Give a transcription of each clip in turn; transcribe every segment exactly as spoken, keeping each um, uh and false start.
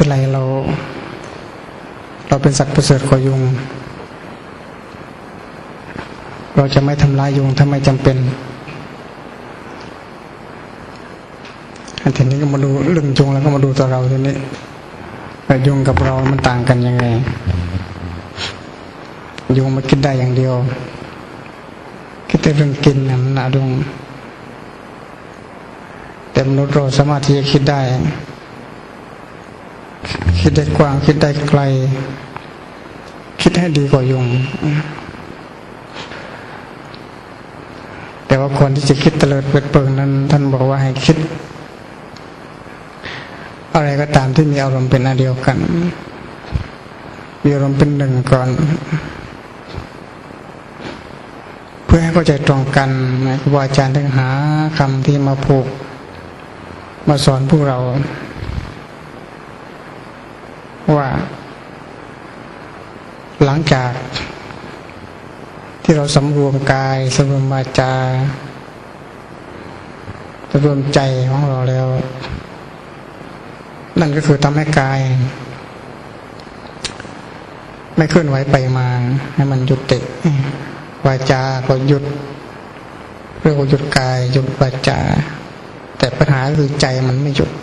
เป็นไรเราเราเป็นสัตว์ประเสริฐกว่ายุงเราจะไม่ทำลายยุงถ้าไม่จำเป็นอันทีนี้ก็มาดูเรื่องยุงแล้วก็มาดูตัวเราทีนี้ยุงกับเรามันต่างกันยังไงยุงมันคิดได้อย่างเดียวคิดแต่เรื่องกินนะมันน่าดุงแต่มนุษย์เราสามารถที่จะคิดได้คิดได้กว้างคิดได้ไกลคิดให้ดีกว่ายุงแต่ว่าคนที่จะคิดเตลิดเปิดเปิงนั้นท่านบอกว่าให้คิดอะไรก็ตามที่มีอารมณ์เป็นอันเดียวกันมีอารมณ์เป็นหนึ่งก่อนเพื่อให้เข้าใจตรงกันครูบาอาจารย์ถึงหาคำที่มาผูกมาสอนพวกเราว่าหลังจากที่เราสำรวมกายสำรวมวาจาสำรวมใจของเราแล้วนั่นก็คือทำให้กายไม่เคลื่อนไหวไปมาให้มันหยุดติดวาจาก็หยุดเรียกว่าหยุดกายหยุดวาจาแต่ปัญหาคือใจมันไม่หยุด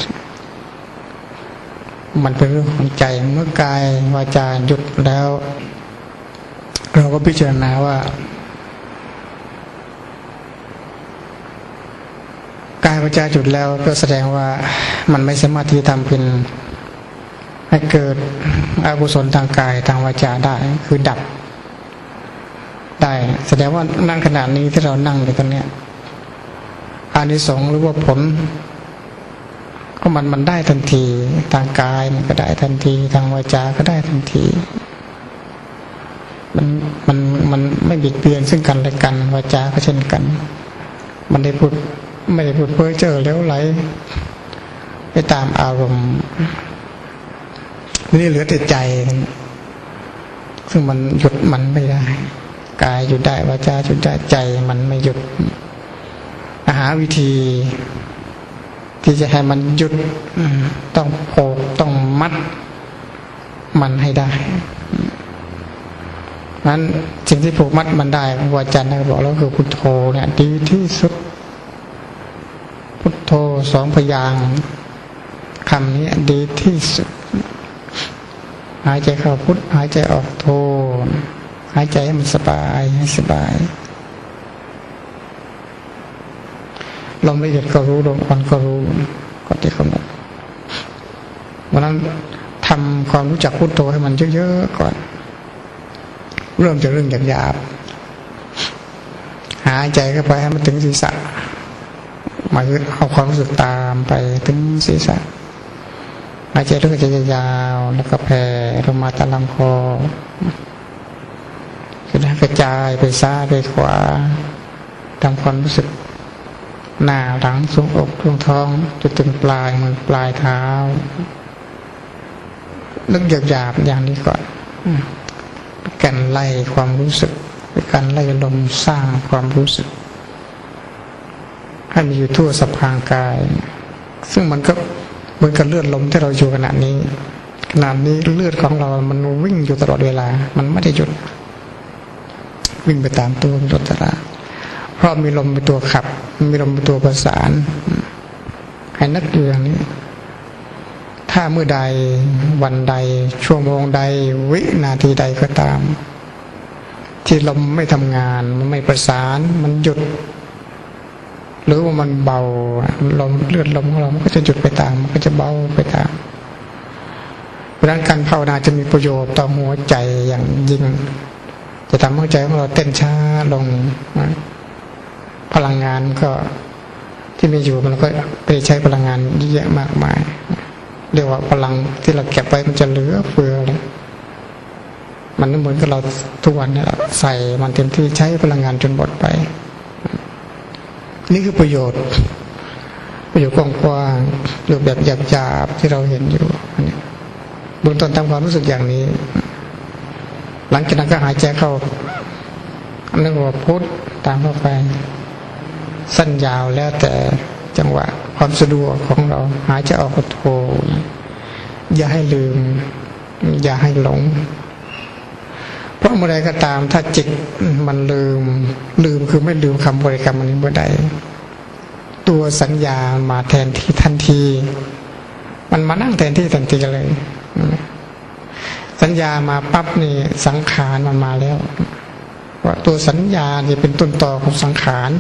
มันเป็นเรื่องของใจเมื่อกายวาจาหยุดแล้วเราก็พิจารณาว่ากายวาจาหยุดแล้วก็แสดงว่ามันไม่สามารถที่จะทำเป็นให้เกิดอกุศลทางกายทางวาจาได้คือดับได้แสดงว่านั่งขนาดนี้ที่เรานั่งอยู่ตรงนี้อานิสงส์หรือว่าผลก็มันมันได้ทันทีทางกายมันก็ได้ทันทีทางวาจาก็ได้ทันทีมันมันมันไม่บิดเบียนซึ่งกันและกันวาจาก็เช่นกันมันได้พูดไม่ได้พูดเพ้อเจ้อแล้วไหลไปตามอารมณ์นี่เหลือแต่ใจซึ่งมันหยุดมันไม่ได้กายหยุดได้วาจาหยุดได้ใจมันไม่หยุดหาวิธีที่จะให้มันหยุดต้องโผกต้องมัดมันให้ได้นั้นสิ่งที่ผูกมัดมันได้ครูอาจารย์บอกแล้วคือพุทโธเนี่ยดีที่สุดพุทโธสองพยางค์คำนี้ดีที่สุดหายใจเข้าพุทหายใจออกโธหายใจให้มันสบายให้สบายลมละเอียดก็รู้ลมอ่อนก็รู้ก็ที่กำหนดวันนั้นทำความรู้จักพุทโธให้มันเยอะๆก่อนเริ่มจากเรื่องหยาบๆหายใจเข้าไปให้มันถึงศีรษะหมายถึงเอาความรู้สึกตามไปถึงศีรษะหายใจเรื่องใจยาวแล้วก็แผ่ลงมาตามลำคอกระจายไปซ้ายไปขวาทำความรู้สึกหน้าหลังทรวงอกทรวงท้องจนถึงปลายมือปลายเท้านึกหยาบๆอย่างนี้ก่อนการไล่ความรู้สึกการไล่ลมสร้างความรู้สึกให้มีอยู่ทั่วสะพางกายซึ่งมันก็เหมือนกับเลือดลมที่เราอยู่ขณะนี้ขณะนี้เลือดของเรามันวิ่งอยู่ตลอดเวลามันไม่ได้หยุดวิ่งไปตามตัวรถตราเพราะมีลมเป็นตัวขับมีลมเป็นตัวประสานให้นึกอยู่อย่างนี้ถ้าเมื่อใดวันใดชั่วโมงใดวินาทีใดก็ตามที่ลมไม่ทำงานมันไม่ประสานมันหยุดหรือว่ามันเบาลมเลือดลมของเรามันก็จะหยุดไปตามมันก็จะเบาไปตามเพราะฉะนั้นการภาวนาจะมีประโยชน์ต่อหัวใจอย่างยิ่งจะทำให้หัวใจของเราเต้นช้าลงพลังงานก็ที่มีอยู่มันก็ไปใช้พลังงานเยอะมากมายเรียกว่าพลังที่เราเก็บไว้มันจะเหลือเฟือเลยมันเหมือนกับเราทุกวันนี้เราใส่มันเต็มที่ใช้พลังงานจนหมดไปนี่คือประโยชน์ประโยชน์กว้างๆรูปแบบหยาบๆที่เราเห็นอยู่เบื้องต้นทำความรู้สึกอย่างนี้หลังจากนั้นก็หายใจเข้าเรียกว่าพุทตามเข้าไปสั้นยาวแล้วแต่จังหวะความสะดวกของเราหายใจออกก็โทอย่าให้ลืมอย่าให้หลงเพราะเมื่อใดก็ตามถ้าจิตมันลืมลืมคือไม่ลืมคำบริกรรมอันนี้เมื่อใดตัวสัญญามาแทนที่ทันทีมันมานั่งแทนที่ทันทีเลยสัญญามาปั๊บนี่สังขารมันมาแล้วว่าตัวสัญญานี่เป็นต้นตอของสังขาร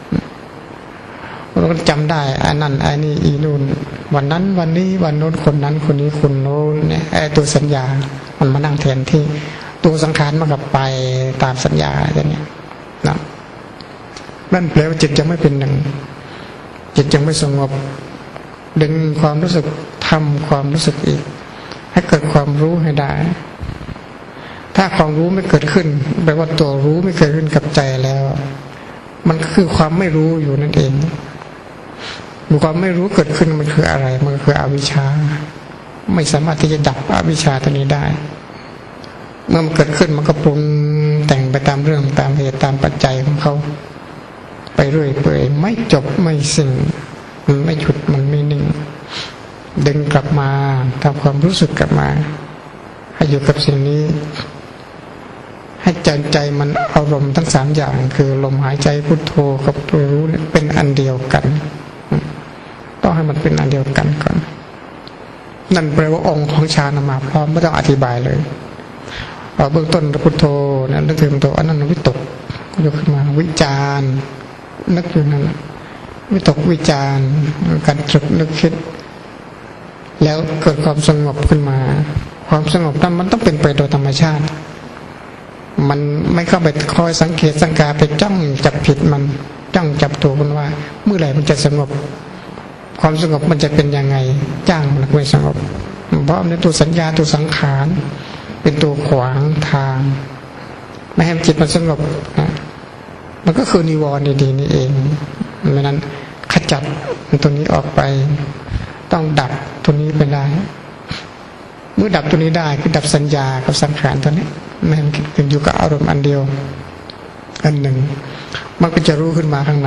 เราก็จำได้อันนั้นอันนี้อีนู่นวันนั้นวันนี้วันโน้นคนนั้นคนนี้คนโน้นเนี่ยไอ้ตัวสัญญามันมานั่งแทนที่ตัวสังขารมันก็ไปตามสัญญาอย่างนี้นะนั่นแปลว่าจิตยังไม่เป็นหนึ่งจิตยังไม่สงบดึงความรู้สึกทำความรู้สึกอีกให้เกิดความรู้ให้ได้ถ้าความรู้ไม่เกิดขึ้นแปลว่าตัวรู้ไม่เกิดขึ้นกับใจแล้วมันก็คือความไม่รู้อยู่นั่นเองความไม่รู้เกิดขึ้นมันคืออะไรมันคืออวิชชาไม่สามารถที่จะดับอวิชชาตัวนี้ได้เมื่อมันเกิดขึ้นมันก็ปรุงแต่งไปตามเรื่องตามเหตุตามปัจจัยของเขาไปเรื่อยเปื่อยไม่จบไม่สิ้นมันไม่หยุดมันไม่นิ่งดึงกลับมาทำความรู้สึกกลับมาให้อยู่กับสิ่งนี้ให้ใจใจมันอารมณ์ทั้งสามอย่างคือลมหายใจพุทโธกับตัวรู้เป็นอันเดียวกันต้องให้มันเป็นอันเดียวกันก่อนนั่นแปลว่าองค์ของฌานมาพร้อมไม่ต้องอธิบายเลยเอาเบื้องต้นพุทโธนะนึกถึงตัวอันนั้นวิตกยกขึ้นมาวิจารนึกอยู่นั่นวิตกวิจารการตรึกนึกคิดแล้วเกิดความสงบขึ้นมาความสงบนั้นมันต้องเป็นไปโดยธรรมชาติมันไม่เข้าไปคอยสังเกตสังกาไปจ้องจับผิดมันจ้องจับตัวมันว่าเมื่อไหร่มันจะสงบความสงบมันจะเป็นยังไงจ้างมันไม่สงบเพราะในตัวสัญญาตัวสังขารเป็นตัวขวางทางไม่ให้จิตมันสงบนะมันก็คือนิวรณ์ดีๆนี่เองเพราะนั้นขจัดตัวนี้ออกไปต้องดับตัวนี้ไปได้เมื่อดับตัวนี้ได้คือดับสัญญากับสังขารตัวนี้ไม่ให้มันอยู่กับอารมณ์อันเดียวอันหนึ่งมันก็จะรู้ขึ้นมาข้างใน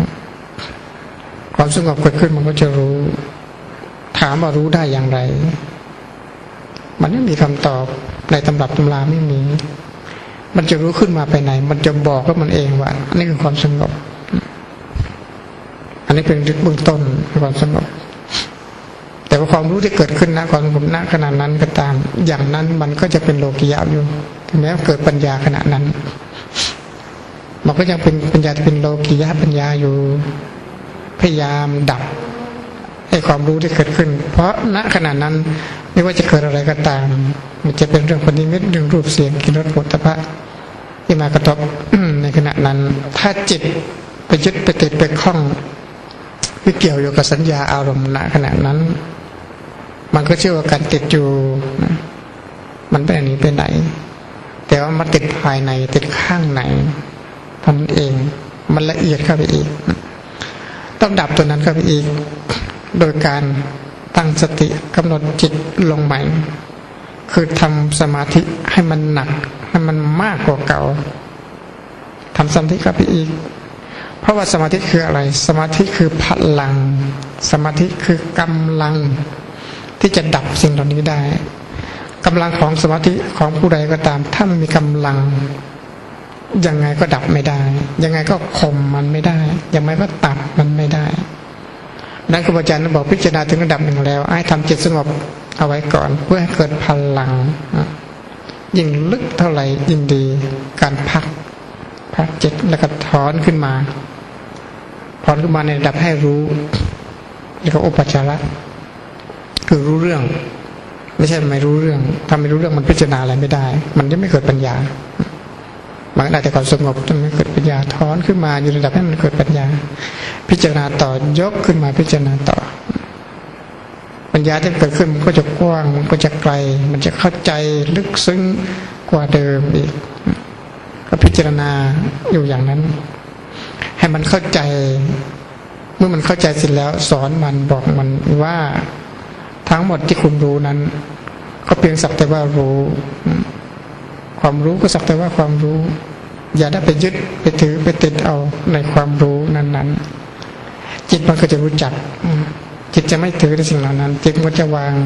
ความสงบเกิดขึ้นมันก็จะรู้ถามว่ารู้ได้อย่างไรมันไม่มีคำตอบในตำรับตำราไม่มีมันจะรู้ขึ้นมาไปไหนมันจะบอกกับมันเองว่าอันนี้คือความสงบอันนี้เป็นเบื้องต้นความสงบแต่ว่าความรู้ที่เกิดขึ้นนะความสงบณขณะนั้นก็ตามอย่างนั้นมันก็จะเป็นโลกิยะอยู่ถึงแม้เกิดปัญญาขณะนั้นมันก็ยังเป็นปัญญาที่เป็นโลกิยะปัญญาอยู่พยายามดับให้ความรู้ที่เกิดขึ้นเพราะณขณะนั้นไม่ว่าจะเกิดอะไรก็ตามมันจะเป็นเรื่องปณิมิตเรื่องรูปเสียงกลิ่นรสโผฏฐัพพะที่มากระทบในขณะนั้นถ้าจิตไปยึดไปติดไปคล้องไปเกี่ยวอยู่กับสัญญาอารมณ์ณขณะนั้นมันก็เชื่อว่าการติดอยู่มันเป็นอันนี้เป็นไหนแต่ว่ามันติดภายในติดข้างในทำเองมันละเอียดเข้าไปอีกต้องดับตัวนั้นเข้าไปอีกโดยการตั้งสติกำหนดจิตลงใหม่คือทำสมาธิให้มันหนักให้มันมากกว่าเก่าทำสมาธิเข้าไปอีกเพราะว่าสมาธิคืออะไรสมาธิคือพลังสมาธิคือกำลังที่จะดับสิ่งเหล่านี้ได้กำลังของสมาธิของผู้ใดก็ตามถ้ามันมีกำลังยังไงก็ดับไม่ได้ยังไงก็ข่มมันไม่ได้ยังไงก็ตัดมันไม่ได้นั่นครูบาอาจารย์บอกพิจารณาถึงระดับหนึ่งแล้วให้ทำจิตสงบเอาไว้ก่อนเพื่อให้เกิดพลังยิ่งลึกเท่าไหร่ยิ่งดีการพักพักจิตแล้วก็ถอนขึ้นมาถอนขึ้นมาในระดับให้รู้เรียกว่าอุปจาระคือรู้เรื่องไม่ใช่ไม่รู้เรื่องถ้าไม่รู้เรื่องมันพิจารณาอะไรไม่ได้มันยังไม่เกิดปัญญามันได้แต่ความสงบจนไม่เกิดปัญญาถอนขึ้นมาอยู่ระดับให้มันเกิดปัญญาพิจารณาต่อยกขึ้นมาพิจารณาต่อปัญญาที่เกิดขึ้นมันก็จะกว้างมันก็จะไกลมันจะเข้าใจลึกซึ้งกว่าเดิมอีกก็พิจารณาอยู่อย่างนั้นให้มันเข้าใจเมื่อมันเข้าใจเสร็จแล้วสอนมันบอกมันว่าทั้งหมดที่คุณรู้นั้นก็เพียงสักแต่ว่ารู้ความรู้ก็สักแต่ว่าความรู้อย่าได้ไปยึดไปถือไปติดเอาในความรู้นั้นๆจิตมันก็จะรู้จักจิตจะไม่ถือในสิ่งเหล่านั้นจิตมันจะวาง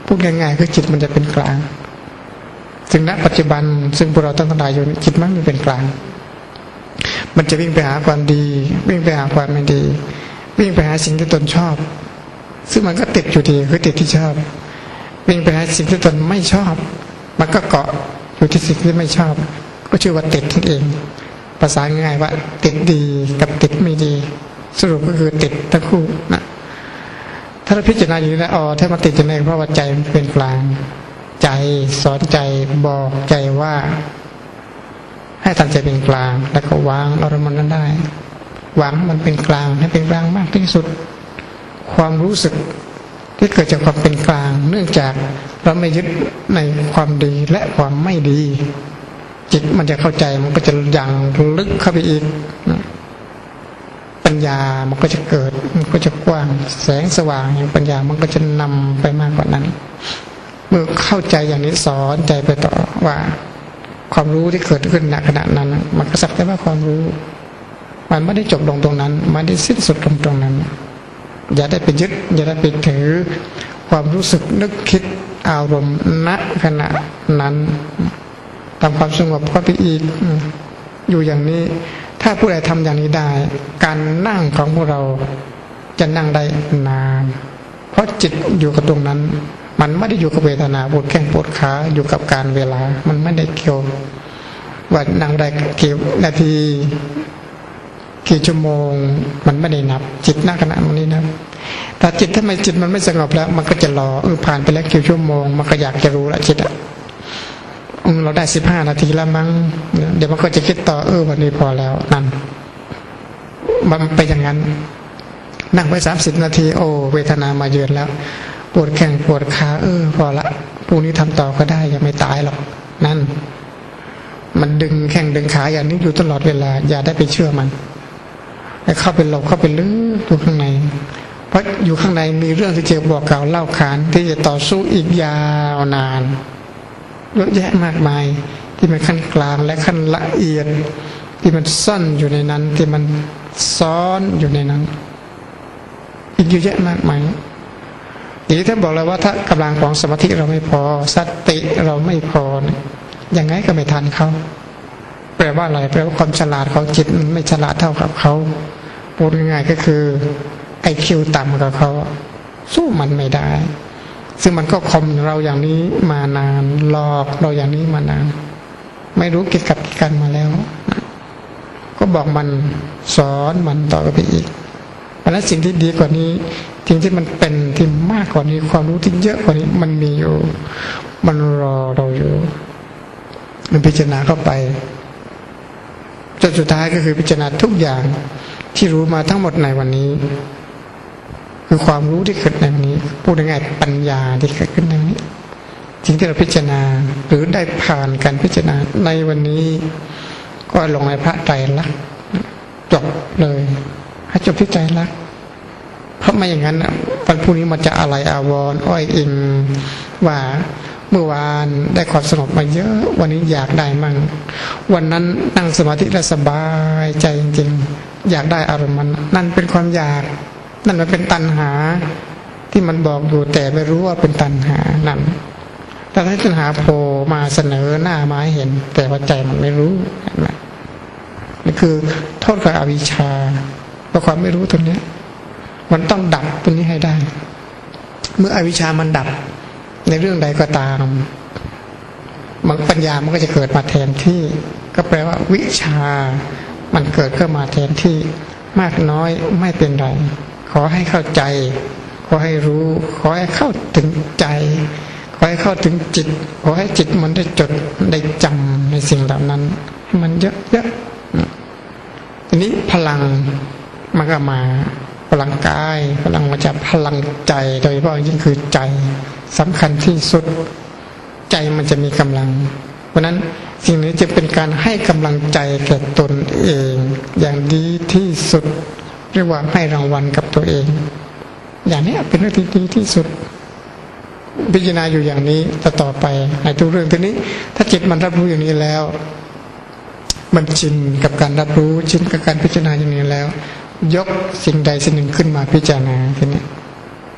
พูดง่ายๆคือจิตมันจะเป็นกลางซึ่งณปัจจุบันซึ่งพวกเราต้องทำลายอยู่จิตมันไม่เป็นกลางมันจะวิ่งไปหาความดีวิ่งไปหาความไม่ดีวิ่งไปหาสิ่งที่ตนชอบซึ่งมันก็ติดอยู่ดีคือติดที่ชอบวิ่งไปหาสิ่งที่ตนไม่ชอบมันก็เกาะอยู่ที่สิ่งที่ไม่ชอบก็ชื่อว่าติดนั่นเองภาษาง่ายๆว่าติดดีกับติดไม่ดีสรุปก็คือติดทั้งคู่นะถ้าเราพิจารณาอย่างนี้แล้วอ๋อถ้ามาติดจะในเพราะว่าใจมันเป็นกลางใจสอนใจบอกใจว่าให้ทำใจเป็นกลางแล้วก็วางอารมณ์นั้นได้วางมันเป็นกลางให้เป็นกลางมากที่สุดความรู้สึกที่เกิดจากความเป็นกลางเนื่องจากเราไม่ยึดในความดีและความไม่ดีจิตมันจะเข้าใจมันก็จะยังลึกเข้าไปอีกนะปัญญามันก็จะเกิดมันก็จะกว้างแสงสว่างอย่างปัญญามันก็จะนำไปมากกว่านั้นเมื่อเข้าใจอย่างนี้สอนใจไปต่อว่าความรู้ที่เกิดขึ้นณขณะนั้นมันก็สักแต่ว่าความรู้มันไม่ได้จบลงตรงนั้นมันได้สิ้นสุดลงตรงนั้นอย่าได้ไปยึดอย่าได้ไปถือความรู้สึกนึกคิดอารมณ์ณขณะนั้นทำความสงบก็ไปอีกอยู่อย่างนี้ถ้าผู้ใดทำอย่างนี้ได้การนั่งของพวกเราจะนั่งได้นานเพราะจิตอยู่กับตรงนั้นมันไม่ได้อยู่กับเวทนาปวดแข้งปวดขาอยู่กับการเวลามันไม่ได้เกี่ยวว่านั่งได้กี่นาทีกี่ชั่วโมงมันไม่ได้นับจิตหน้าขณะนี้นะแต่จิตถ้าไม่จิตมันไม่สงบแล้วมันก็จะรอเออผ่านไปแล้วกี่ชั่วโมงมันก็อยากจะรู้ละจิตอ่ะเราได้สิบห้านาทีแล้วมั้งเดี๋ยวมันก็จะคิดต่อเออวันนี้พอแล้วนั่นมันไปอย่างนั้นนั่งไปสามสิบนาทีโอ้เวทนามาเยือนแล้วปวดแข้งปวดขาเออพอละพรุ่งนี้ทำต่อก็ได้ยังไม่ตายหรอกนั่นมันดึงแข้งดึงขาอย่างนี้อยู่ตลอดเวลาอย่าได้ไปเชื่อมันให้เข้าไปหลบเข้าไปลึกอยู่ข้างในเพราะอยู่ข้างในมีเรื่องที่จะบอกกล่าวเล่าขานที่จะต่อสู้อีกยาวนานเยอะแยะมากมายที่มันขั้นกลางและขั้นละเอียดที่มันซ่อนอยู่ในนั้นที่มันซ้อนอยู่ในนั้นอีกเยอะแยะมากมายทีนี้ถ้าบอกเลยว่าถ้ากำลังของสมาธิเราไม่พอสติเราไม่พอยังไงก็ไม่ทันเขาแปลว่าอะไรแปลว่าความฉลาดของจิตมันไม่ฉลาดเท่ากับเขาพูดง่ายๆก็คือไอคิวต่ำกับเขาสู้มันไม่ได้ซึ่งมันก็คอมเราอย่างนี้มานานหลอกเราอย่างนี้มานานไม่รู้กิจกับกิจกันมาแล้วก็บอกมันสอนมันต่อไปอีกเพราะฉะนั้นสิ่งที่ดีกว่านี้สิ่งที่มันเป็นที่มากกว่านี้ความรู้ที่เยอะกว่านี้มันมีอยู่มันรอเราอยู่มันพิจารณาเข้าไปจนสุดท้ายก็คือพิจารณาทุกอย่างที่รู้มาทั้งหมดในวันนี้คือความรู้ที่เกิดในวันนี้พูดง่ายๆปัญญาที่เกิดขึ้นในวันนี้สิ่งที่เราพิจารณาหรือได้ผ่านการพิจารณาในวันนี้ก็ลงในพระไตรลักษณ์จบเลยให้จบที่ไตรลักษณ์เพราะไม่อย่างนั้นวันพรุ่งนี้มันจะอะไรอาวรณ์อ้อยอิงว่าเมื่อวานได้ความสงบมาเยอะวันนี้อยากได้มั่งวันนั้นนั่งสมาธิแล้วสบายใจจริงๆอยากได้อารมณ์มันนั่นเป็นความอยากนั่นมันเป็นตัณหาที่มันบอกอยู่แต่ไม่รู้ว่าเป็นตัณหานั่นแต่ถ้าตัณหาโผล่มาเสนอหน้ามาให้เห็นแต่ว่าใจมันไม่รู้นี่คือโทษของอวิชชาเพราะความไม่รู้ตัวนี้มันต้องดับตัวนี้ให้ได้เมื่ออวิชชามันดับในเรื่องใดก็ตามมันปัญญามันก็จะเกิดมาแทนที่ก็แปลว่าวิชามันเกิดขึ้นมาแทนที่มากน้อยไม่เป็นไรขอให้เข้าใจขอให้รู้ขอให้เข้าถึงใจขอให้เข้าถึงจิตขอให้จิตมันได้จดได้จำในสิ่งเหล่านั้นมันเยอะๆทีนี้พลังมันก็มาพลังกายพลังวาจาพลังใจโดยเฉพาะยิ่งคือใจสำคัญที่สุดใจมันจะมีกำลังเพราะนั้นสิ่งนี้จะเป็นการให้กำลังใจแก่ตนเองอย่างดีที่สุดเรียกว่าให้รางวัลกับตัวเองอย่างนี้เป็นเรื่องที่ดีที่สุดพิจารณาอยู่อย่างนี้ต่อต่อไปในทุกเรื่องทีนี้ถ้าจิตมันรับรู้อย่างนี้แล้วมันชินกับการรับรู้ชินกับการพิจารณาอย่างนี้แล้วยกสิ่งใดสิ่งหนึ่งขึ้นมาพิจารณาทีนี้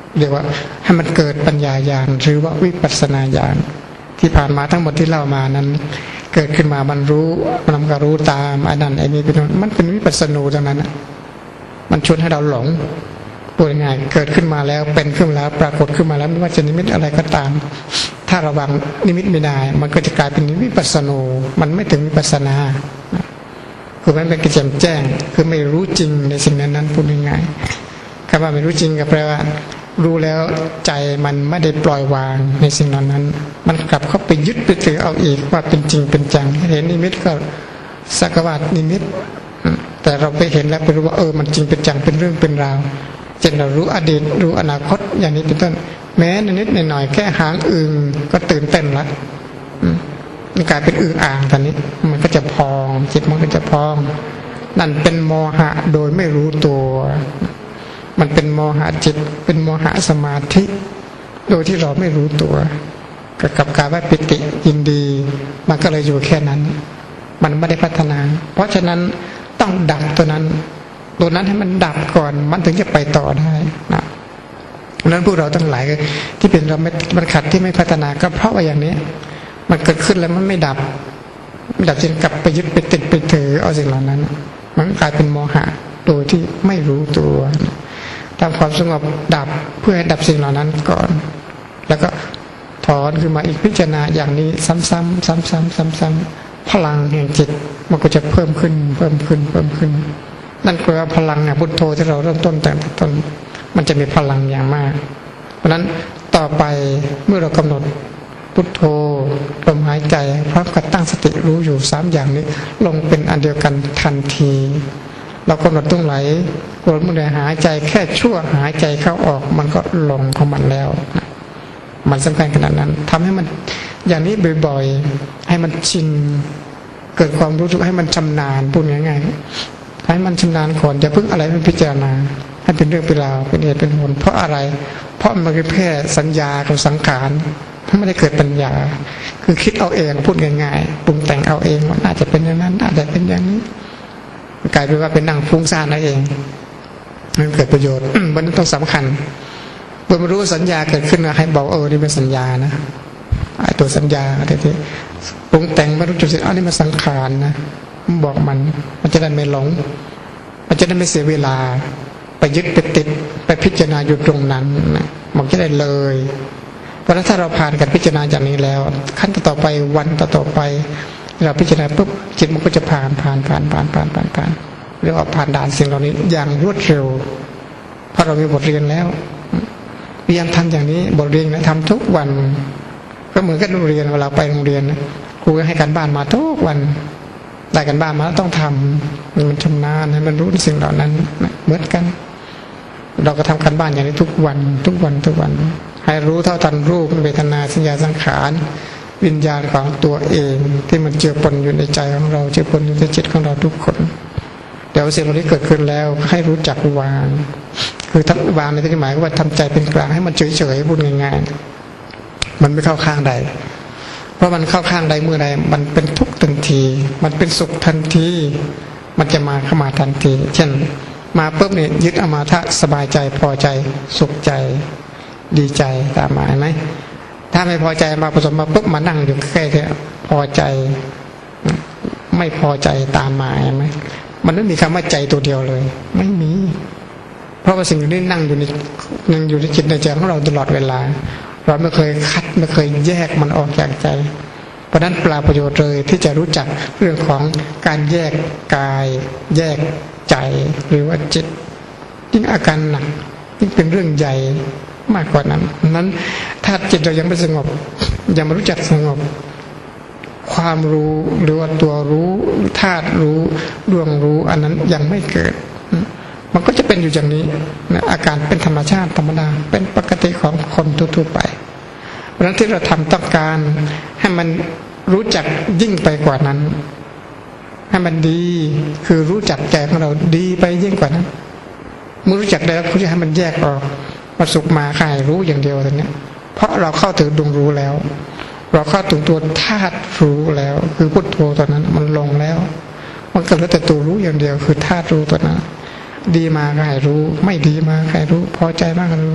เรียกว่าให้มันเกิดปัญญาญาณหรือว่าวิปัสสนาญาณที่ผ่านมาทั้งหมดที่เล่ามานั้นเกิดขึ้นมามันรู้มันก็รู้ตามอันนั้นไอ้นี่เป็นมันเป็นวิปัสสนูตรงนั้นนะมันชวนให้เราหลงพูดง่ายเกิดขึ้นมาแล้วเป็นขึ้นแล้วปรากฏขึ้นมาแล้วไม่ว่าจะนิมิตอะไรก็ตามถ้าระวังนิมิตไม่ได้มันก็จะกลายเป็นวิปัสสนูมันไม่ถึงวิปัสสนาคือมันเป็นกิจแจ่มแจ้งคือไม่รู้จริงในสิ่งนั้นๆพูดง่ายๆคำว่าไม่รู้จริงก็แปลว่ารู้แล้วใจมันไม่ได้ปล่อยวางในสิ่งนั้นนั้นมันกลับเข้าไปยึดไปถือเอาอีกว่าเป็นจริงเป็นจังเห็นนิมิตก็สักว่านิมิตแต่เราไปเห็นแล้วไปรู้ว่าเออมันจริงเป็นจังเป็นเรื่องเป็นราวเช่นเรารู้อดีตรู้อนาคตอย่างนี้เป็นต้นแม้นิดๆหน่อยๆแค่หางอึงก็ตื่นเต้นละมันกลายเป็นอึ่งอ่างตอนนี้มันก็จะพองจิตมันก็จะพองนั่นเป็นโมหะโดยไม่รู้ตัวมันเป็นโมหะจิตเป็นโมหะสมาธิโดยที่เราไม่รู้ตัวกับการว่าปิติยินดีมันก็เลยอยู่แค่นั้นมันไม่ได้พัฒนาเพราะฉะนั้นต้องดับตัวนั้นตัวนั้นให้มันดับก่อนมันถึงจะไปต่อได้นะเพราะนั้นพวกเราทั้งหลายที่เป็นเราไม่มันขัดที่ไม่พัฒนาก็เพราะว่าอย่างนี้มันเกิดขึ้นแล้วมันไม่ดับไม่ดับจนกลับไปยึดไปติดไปถือเอาสิ่งเหล่านั้นมันกลายเป็นโมหะโดยที่ไม่รู้ตัวทำความสงบดับเพื่อให้ดับสิ่งเหล่านั้นก่อนแล้วก็ถอนขึ้นมาอีกพิจารณาอย่างนี้ซ้ำๆซ้ำๆซ้ำๆพลังแห่งจิตมันก็จะเพิ่มขึ้นเพิ่มขึ้นเพิ่มขึ้นนั่นคือพลังเนี่ยพุทโธที่เราเริ่มต้นแต่ต้นมันจะมีพลังอย่างมากเพราะนั้นต่อไปเมื่อเรากำหนดพุทโธลมหายใจพร้อมกับตั้งสติรู้อยู่สามอย่างนี้ลงเป็นอันเดียวกันทันทีเรากำหนดตรงไหนกดมือหายใจแค่ชั่วหายใจเข้าออกมันก็ลงของมันแล้วมันสำคัญขนาดนั้นทำให้มันอย่างนี้บ่อยๆให้มันชินเกิดความรู้สึกให้มันชำนาญพูดง่ายๆให้มันชำนาญก่อนอย่าเพิ่งอะไรมันพิจารณาให้เป็นเรื่องเป็นราวเป็นเหตุเป็นผลเพราะอะไรเพราะมันเป็นแค่สัญญาของสังขารไม่ได้เกิดปัญญาคือคิดเอาเองพูดง่ายๆปรุงแต่งเอาเองว่าน่าจะเป็นอย่างนั้นน่าจะเป็นอย่างนี้กลายเป็นว่าเป็นนั่งฟุ้งซ่านนั่นเองมันเกิดประโยชน์ มันต้องสำคัญเมื่อมารู้สัญญาเกิดขึ้นให้บอกเออนี่เป็นสัญญานะไอ้ตัวสัญญาที่ปรุงแต่งไม่รู้จุดสิ้นอ๋อนี่มันสังขารนะบอกมันมันจะได้ไม่หลงมันจะได้ไม่เสียเวลาไปยึดไปติดไปพิจารณาอยู่ตรงนั้นนะมันจะได้เลยเพราะถ้าเราผ่านการพิจารณาจากนี้แล้วขั้นต่อไปวันต่อไปเราพิจารณาปุ๊บจิตมันก็จะผ่านผ่านผ่านผ่านผ่านผ่านผ่านเรียกว่าผ่านด่านสิ่งเหล่านี้อย่างรวดเร็วเพราะเรามีบทเรียนแล้วพยายามทำอย่างนี้บทเรียนนะทำทุกวันก็เหมือนกับโรงเรียนเวลาไปโรงเรียนครูก็ให้การบ้านมาทุกวันได้การบ้านมาแล้วต้องทำมันชำนาญให้มันรู้สิ่งเหล่านั้นเหมือนกันเราก็ทำการบ้านอย่างนี้ทุกวันทุกวันทุกวันให้รู้เท่าทันรูปเวทนาสัญญาสังขารวิญญาณของตัวเองที่มันเจือปนอยู่ในใจของเราเจือปนอยู่ในจิตของเราทุกคนเดี๋ยวสิ่งเหล่านี้เกิดขึ้นแล้วให้รู้จักวางคือทัวางในที่หมายว่าทำใจเป็นกลางให้มันเฉยๆพูดง่ายๆมันไม่เข้าข้างใดเพราะมันเข้าข้างใดเมื่อใดมันเป็นทุกข์ทันทีมันเป็นสุขทันทีมันจะมาเข้ามาทันทีเช่นมาปุ๊บเนี่ยยึดเอามาถ้าสบายใจพอใจสุขใจดีใจตามมาไหมถ้าไม่พอใจมาผสมมาปุ๊บมานั่งอยู่แค่แค่พอใจไม่พอใจตามมาไหมมันไม่มีคำว่าใจตัวเดียวเลยไม่มีเพราะว่าสิ่งนี้นั่งอยู่ในนั่งอยู่ในจิตในใจของเราตลอดเวลาเราไม่เคยคัดไม่เคยแยกมันออกจากใจเพราะนั้นปลาประโยชน์เลยที่จะรู้จักเรื่องของการแยกกายแยกใจหรือว่าจิตยิ่งอาการหนักยิ่งเป็นเรื่องใหญ่มากกว่านั้นนั้นถ้าจิตเรายังไม่สงบยังไม่รู้จักสงบความรู้หรือว่าตัวรู้ธาตุรู้ดวงรู้อันนั้นยังไม่เกิดมันก็จะเป็นอยู่อย่างนี้นะอาการเป็นธรรมชาติธรรมดาเป็นปกติของคนทั่วๆไปเพราะฉะนั้นที่เราทำต้องการให้มันรู้จักยิ่งไปกว่านั้นให้มันดีคือรู้จักใจของเราดีไปยิ่งกว่านั้นเมื่อรู้จักแล้วคุณจะให้มันแยกออกมาสุขมาใครรู้อย่างเดียวตรงนี้เพราะเราเข้าถึงดวงรู้แล้วเราเข้าถึงตัวธาตุรู้แล้วคือพุทโธตอนนั้นมันลงแล้วมันก็เหลือแต่ตัวรู้อย่างเดียวคือธาตุรู้ตัวนั้นดีมาใครรู้ไม่ดีมาใครรู้พอใจมากก็รู้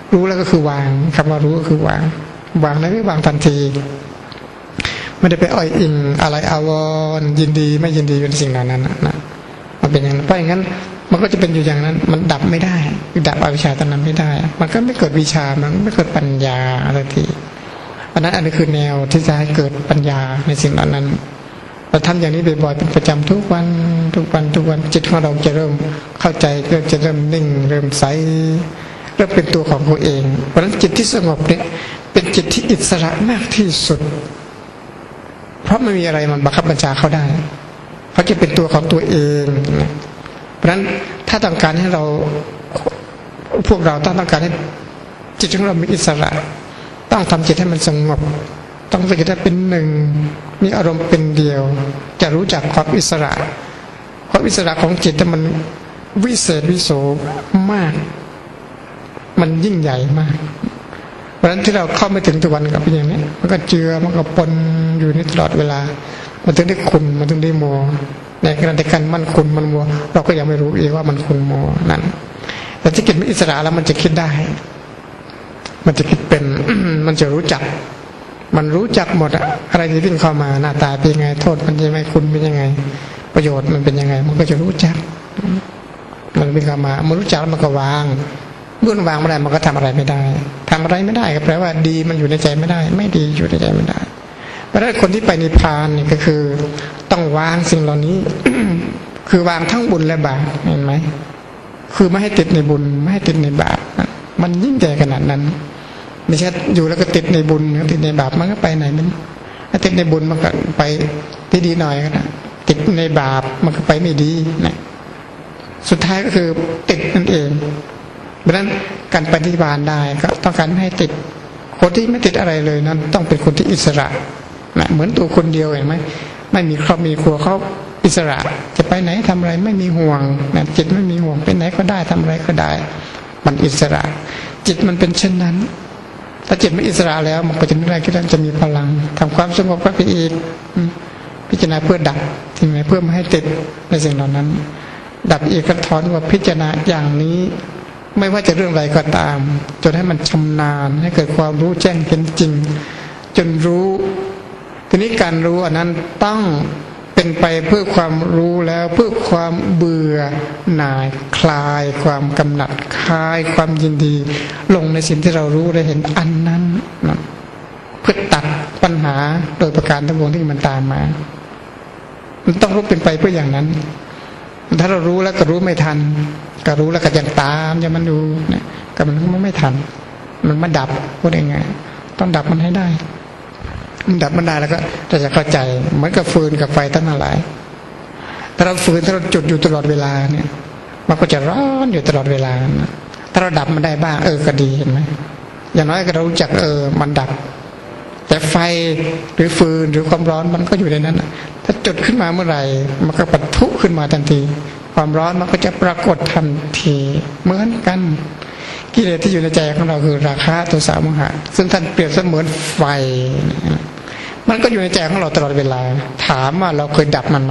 รู้แล้วก็คือวางคำว่ารู้ก็คือวางวางแล้วไม่วางทันทีไม่ได้ไปอ้อยอิงอะไรอาวรณ์ยินดีไม่ยินดีเป็นสิ่งเหล่านั้นนะมันเป็นอย่างนั้นเพราะอย่างนั้นมันก็จะเป็นอยู่อย่างนั้นมันดับไม่ได้ดับอวิชชาตอนนั้นไม่ได้มันก็ไม่เกิดวิชามันไม่เกิดปัญญาอะไรทีอันนั้นอันนี้คือแนวที่จะให้เกิดปัญญาในสิ่งเหล่านั้นเราทำอย่างนี้บ่อยๆเป็นประจำทุกวันทุกวันทุกวันจิตของเราจะเริ่มเข้าใจเริ่มจะเริ่มนิ่งเริ่มใสเริ่มเป็นตัวของตัวเองเพราะฉะนั้นจิตที่สงบเนี่ยเป็นจิตที่อิสระมากที่สุดเพราะไม่มีอะไรมันบังคับบัญชาเขาได้เขาจะเป็นตัวของตัวเองเพราะฉะนั้นถ้าต้องการให้เราพวกเราต้องการให้จิตของเรามีอิสระต้องทำจิตให้มันสงบต้องฝึกให้เป็นหนึ่งมีอารมณ์เป็นเดียวจะรู้จักความอิสระความอิสระของจิตมันวิเศษวิโสมากมันยิ่งใหญ่มากเพราะฉะนั้นที่เราเข้าไม่ถึงตัววันกับเป็นอย่างนี้มันก็เจือมันก็ปนอยู่นี่ตลอดเวลามันถึงได้คุณมันถึงได้มัวในขณะเดียวกันมันคุณมันมัวเราก็ยังไม่รู้เองว่ามันคุณมัวนั่นแต่ที่จิตมีอิสระแล้วมันจะคิดได้มันจะคิดเป็น มันจะรู้จักมันรู้จักหมดอะอะไรที่วิ่งเข้ามาหน้าตาเป็นยังไงโทษมันยังไงคุณเป็นยังไงประโยชน์มันเป็นยังไงมันก็จะรู้จักมันวิ่งเข้ามามันรู้จักแล้วมันก็วางเมื่อวางไม่ได้มันก็ทำอะไรไม่ได้ทำอะไรไม่ได้ก็แปลว่าดีมันอยู่ในใจไม่ได้ไม่ดีอยู่ในใจไม่ได้เพราะฉะนั้นคนที่ไปนิพพานนี่ก็คือต้องวางสิ่งเหล่านี้ คือวางทั้งบุญและบาปเห็นไหมคือไม่ให้ติดในบุญไม่ให้ติดในบาปมันยิ่งใหญ่ขนาดนั้นไม่ใช่อยู่แล้วก็ติดในบุญติดในบาปมันก็ไปไหนมันถ้าติดในบุญมันก็ไปที่ดีหน่อยก็ได้ติดในบาปมันก็ไปไม่ดีนะสุดท้ายก็คือติดนั่นเองเพราะฉะนั้นการปฏิบัติได้ก็ต้องการไม่ให้ติดคนที่ไม่ติดอะไรเลยนั้นต้องเป็นคนที่อิสระนะเหมือนตัวคนเดียวเห็นไหมไม่มีครอบมีครัวเขาอิสระจะไปไหนทำอะไรไม่มีห่วงนะจิตไม่มีห่วงไปไหนก็ได้ทำอะไรก็ได้มันอิสระจิตมันเป็นเช่นนั้นถ้าจิตไม่อิสระแล้วมันก็จะไม่ได้คิดว่าจะมีพลังทำความสงบก็ไปอีกพิจารณาเพื่อดับใช่ไหมเพื่อไม่ให้ติดในสิ่งเหล่านั้นดับอีกก็ถอนว่าพิจารณาอย่างนี้ไม่ว่าจะเรื่องอะไรก็ตามจนให้มันชำนาญให้เกิดความรู้แจ้งเป็นจริงจนรู้ทีนี้การรู้อันนั้นต้องเป็นไปเพื่อความรู้แล้วเพื่อความเบื่อหน่ายคลายความกำหนัดคลายความยินดีลงในสิ่งที่เรารู้ได้เห็นอันนั้นนะเพื่อตัดปัญหาโดยประการทั้งปวงที่มันตามมามันต้องรู้เป็นไปเพื่ออย่างนั้นถ้าเรารู้แล้วก็รู้ไม่ทันก็รู้แล้วก็ยังตามยังมันดูเนี่ยก็มันไม่ทันมันไม่ดับพูดง่ายๆต้องดับมันให้ได้มันดับมันได้แล้วก็เราจะเข้าใจเหมือนกับฟืนกับไฟทั้งหลายถ้าเราฟืนถ้าเราจุดอยู่ตลอดเวลาเนี่ยมันก็จะร้อนอยู่ตลอดเวลานะถ้าเราดับมันได้บ้างเออก็ดีเห็นไหมอย่างน้อยก็เรารู้จักเออมันดับแต่ไฟหรือฟืนหรือความร้อนมันก็อยู่ในนั้นถ้าจุดขึ้นมาเมื่อไหร่มันก็ปะทุขึ้นมาทันทีความร้อนมันก็จะปรากฏทันทีเหมือนกันกิเลสที่อยู่ในใจของเราคือราคะโทสะโมหะซึ่งท่านเปรียบเสมือนไฟมันก็อยู่ในใจของเราตลอดเวลาถามว่าเราเคยดับมันไหม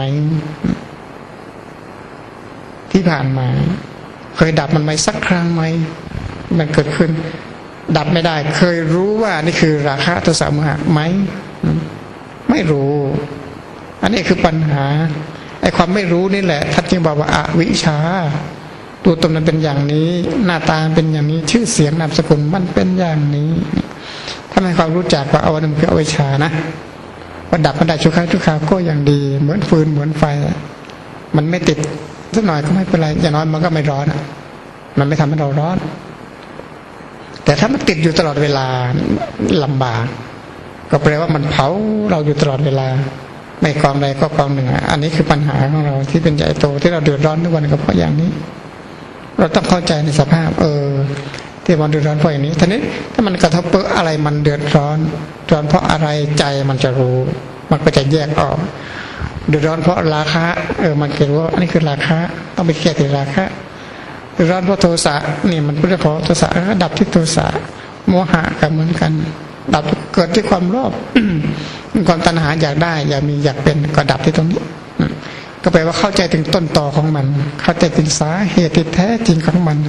ที่ผ่านมาเคยดับมันไหมสักครั้งไหมมันเกิดขึ้นดับไม่ได้เคยรู้ว่านี่คือราคะโทสะโมหะไหมไม่รู้อันนี้คือปัญหาไอ้ความไม่รู้นี่แหละท่านจึงบอกว่าอวิชชาตัวตนมันเป็นอย่างนี้หน้าตาเป็นอย่างนี้ชื่อเสียงนามสกุลมันเป็นอย่างนี้ถ้าไม่ความรู้จักว่าเอาอันนั้นคืออวิชชานะว่าดับมันได้ชั่วคราวชั่วคราวก็อย่างดีเหมือนฟืนเหมือนไฟมันไม่ติดสักหน่อยก็ไม่เป็นไรอย่างน้อยมันก็ไม่ร้อนอ่ะมันไม่ทำให้เราร้อนแต่ถ้ามันติดอยู่ตลอดเวลาลำบากก็แปลว่ามันเผาเราอยู่ตลอดเวลาไม่กองใดก็กองหนึ่งอันนี้คือปัญหาของเราที่เป็นใหญ่โตที่เราเดือดร้อนทุกวันก็เพราะอย่างนี้เราต้องเข้าใจในสภาพเออที่มันเดือดร้อนเพราะอย่างนี้ทีนี้ถ้ามันกระทบเปื้ออะไรมันเดือดร้อนร้อนเพราะอะไรใจมันจะรู้มันก็จะแยกออกเดือดร้อนเพราะราคะเออมันเกิดว่าอันนี้คือราคะต้องไปแก้ที่ราคะเดือดร้อนเพราะโทสะนี่มันเรื่องของโทสะก็ดับที่โทสะโมหะก็เหมือนกันดับเกิดที่ความโลภ ความตัณหาอยากได้อยากมีอยากเป็นก็ดับที่ตรงนี้ก็แปลว่าเข้าใจถึงต้นตอของมันเข้าใจถึงสาเหตุที่แท้จริงของมัน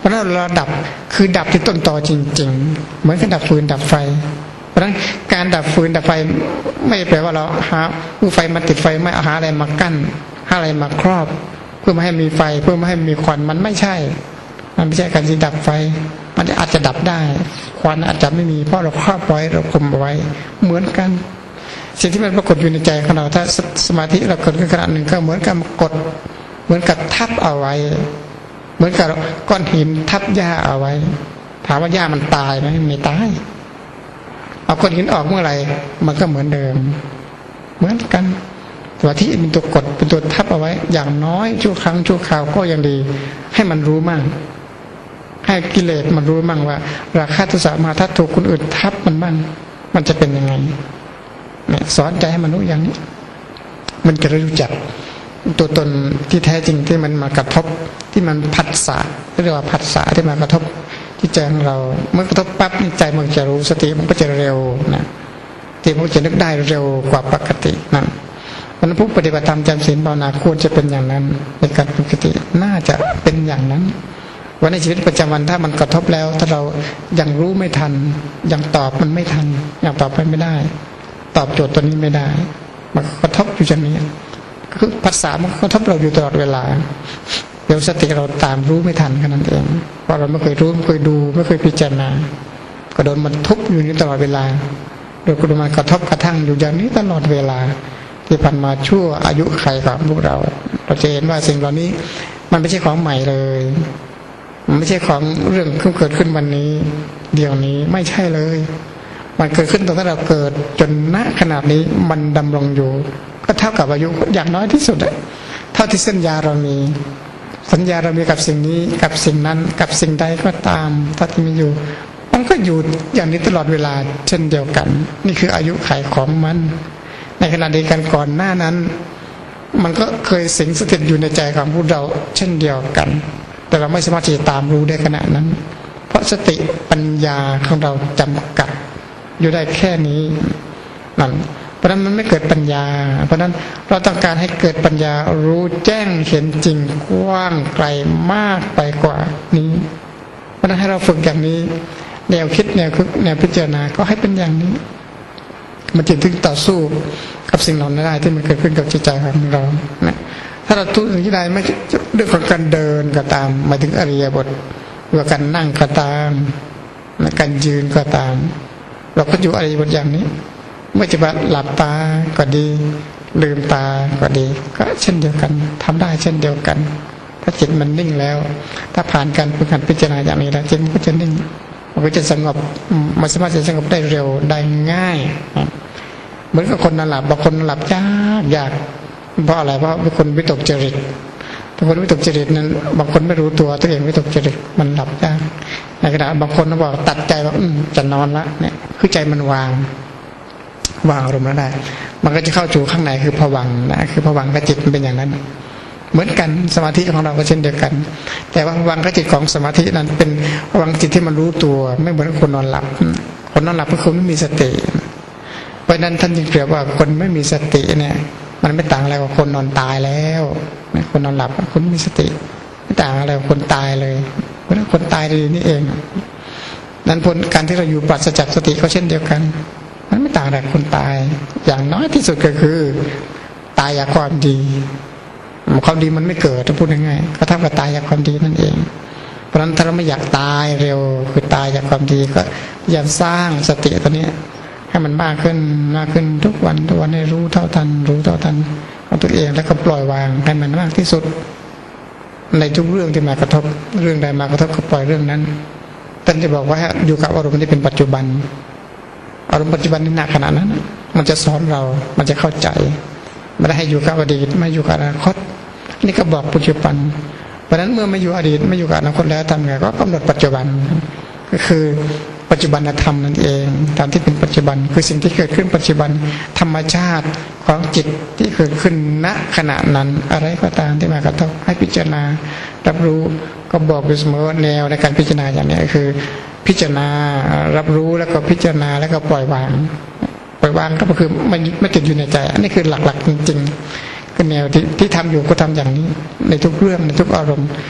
ราะนั้นเราดับคือดับที่ต้นตอจริงๆเหมือนกับดับฟืนดับไฟเพราะฉะนั้นการดับฟืนดับไฟไม่แปลว่าเราหาผู้ไฟมาติดไฟไม่เอาหาอะไรมากั้นหาอะไรมาครอบเพื่อไม่ให้มีไฟเพื่อไม่ให้มีควันมันไม่ใช่มันไม่ใช่การที่ดับไฟมันอาจจะดับได้ควันอาจจะไม่มีเพราะเราครอบไว้เราคุมไว้เหมือนกันสิ่งที่มันปรากฏอยู่ในใจของเราถ้าสมาธิเราเกิดขึ้นขนาดหนึ่งก็เหมือนกับกดเหมือนกับทับเอาไว้เหมือนกับก้อนหินทับหญ้าเอาไว้ถามว่าหญ้ามันตายไหมไม่ตายเอาก้อนหินออกเมื่อไหร่มันก็เหมือนเดิมเหมือนกันสมาธิเป็นตัวกดเป็นตัวทับเอาไว้อย่างน้อยชั่วครั้งชั่วคราวก็ยังดีให้มันรู้มั่งให้กิเลสมันรู้มั่งว่าราคะโทสะมาถ้าถูกคนอื่นทับมันบ้างมันจะเป็นยังไงเนี่ยสอนใจให้มันรู้อย่างนี้มันจะรู้จักตัวตนที่แท้จริงที่มันมากระทบที่มันผัสสะเรียกว่าผัสสะที่มากระทบที่ใจของเราเมื่อกระทบปั๊บนี่ใจมันจะรู้สติมันก็จะเร็วนะสติมันจะนึกได้เร็วกว่าปกตินั่นวันผู้ปฏิบัติธรรมจำศีลภาวนาควรจะเป็นอย่างนั้นในการปกติน่าจะเป็นอย่างนั้นวันในชีวิตประจำวันถ้ามันกระทบแล้วถ้าเรายังรู้ไม่ทันยังตอบมันไม่ทันยังตอบไปไม่ได้ตอบโจทย์ตัวนี้ไม่ได้มันกระทบอยู่อย่างนี้คือภาษามันกระทบเราอยู่ตลอดเวลาเดี๋ยวสติเราตามรู้ไม่ทันแค่นั้นเองเพราะเราไม่เคยรู้ไม่เคยดูไม่เคยพิจารณาก็โดนมันทุบอยู่นี้ตลอดเวลาโดยกระโดนมันกระทบกระทั่งอยู่อย่างนี้ตลอดเวลาที่ผ่านมาชั่วอายุใครของพวกเราเราจะเห็นว่าสิ่งเหล่านี้มันไม่ใช่ของใหม่เลยมันไม่ใช่ของเรื่องที่เกิดขึ้นวันนี้เดี๋ยวนี้ไม่ใช่เลยมันเกิดขึ้นตอนที่เราเกิดจนณขนาดนี้มันดำรงอยู่ก็เท่ากับอายุอย่างน้อยที่สุดเท่าที่สัญญาเรามีสัญญาเรามีกับสิ่งนี้กับสิ่งนั้นกับสิ่งใดก็ตามถ้าที่มีอยู่มันก็อยู่อย่างนี้ตลอดเวลาเช่นเดียวกันนี่คืออายุขัยของมันในขณะเดียวกันก่อนหน้านั้นมันก็เคยสิงสถิตอยู่ในใจของพวกเราเช่นเดียวกันแต่เราไม่สามารถที่จะตามรู้ได้ขณะนั้นเพราะสติปัญญาของเราจำกัดอยู่ได้แค่นี้นั่นเพราะนั้นมันไม่เกิดปัญญาเพราะนั้นเราต้องการให้เกิดปัญญารู้แจ้งเห็นจริงกว้างไกลมากไปกว่านี้เพราะนั้นให้เราฝึกอย่างนี้แนวคิดแนวคิดแนวพิจารณาก็ให้เป็นอย่างนี้มันจึงถึงต่อสู้กับสิ่งเหล่านั้นได้ที่มันเกิดขึ้นกับจิตใจของเรานะถ้าเราทุกสิ่งที่ใดไม่เรื่องของการเดินก็ตามหมายถึงอริยบทหรือการนั่งก็ตามการยืนก็ตามเราก็อยู่อริยบทอย่างนี้ไม่จะว่าหลับตาก็ดีลืมตาก็ดีก็เช่นเดียวกันทำได้เช่นเดียวกันถ้าจิตมันนิ่งแล้วถ้าผ่านการฝึกหัดพิจารณาอย่างนี้แล้วจิตมันก็จะนิ่งมันก็จะสงบมันสามารถจะสงบได้เร็วได้ง่ายเหมือนกับคนนอนหลับบางคนหลับยากยากเพราะอะไรเพราะเป็นคนวิตกจริตบางคนวิตกจริตนั้นบางคนไม่รู้ตัวตัวเองวิตกจริตมันหลับยากในขณะบางคนเขาบอกตัดใจว่าจะนอนละเนี่ยคือใจมันวางวางอารมณ์แล้วได้มันก็จะเข้าสู่ข้างในคือภวังค์นะคือภวังค์กับจิตมันเป็นอย่างนั้นเหมือนกันสมาธิของเราก็เช่นเดียวกันแต่ว่าภวังค์กับจิตของสมาธินั้นเป็นภวังค์จิตที่มันรู้ตัวไม่เหมือนคนนอนหลับคนนอนหลับก็คือไม่มีสติเพราะนั้นท่านจึงเปรียบว่าคนไม่มีสติเนี่ยมันไม่ต่างอะไรกับคนนอนตายแล้วคนนอนหลับคนไม่มีสติไม่ต่างอะไรกับคนตายเลยเพราะนั้นคนตายดีนี่เองนั้นผลการที่เราอยู่ปราศจากสติก็เช่นเดียวกันมันไม่ต่างอะไรกับคนตายอย่างน้อยที่สุดก็คือตายจากความดีความดีมันไม่เกิดถ้าพูดง่ายๆก็เท่ากับตายจากความดีนั่นเองเพราะฉะนั้นถ้าเราไม่อยากตายเร็วคือตายจากความดีก็พยายามสร้างสติตัวนี้ให้มันมากขึ้นมากขึ้นทุกวันทุกวันให้รู้เท่าทันรู้เท่าทันเอาตัวเองแล้วก็ปล่อยวางให้มันมากที่สุดในทุกเรื่องที่มากระทบเรื่องใดมากระทบก็ปล่อยเรื่องนั้นท่านจะบอกว่าอยู่กับอารมณ์ที่เป็นปัจจุบันอารมณ์ปัจจุบันนี่หนักขนาดนั้นมันจะสอนเรามันจะเข้าใจไม่ได้ให้อยู่กับอดีตไม่อยู่กับอนาคตนี่ก็บอกปัจจุบันเพราะฉะนั้นเมื่อไม่อยู่อดีตไม่อยู่กับอนาคตแล้วทำไงก็กำหนดปัจจุบันก็คือปัจจุบันธรรมนั่นเองตามที่เป็นปัจจุบันคือสิ่งที่เกิดขึ้นปัจจุบันธรรมชาติของจิตที่เกิดขึ้นณขณะนั้นอะไรก็ตามที่มากระทบให้พิจารณารับรู้ก็บอกอยู่เสมอว่าแนวในการพิจารณาอย่างนี้คือพิจารณารับรู้แล้วก็พิจารณาแล้วก็ปล่อยวางปล่อยวางก็คือไม่ไม่ติดอยู่ในใจอันนี้คือหลักๆจริงๆก็แนวที่ที่ทำอยู่ก็ทำอย่างนี้ในทุกเรื่องในทุกอารมณ์เพราะ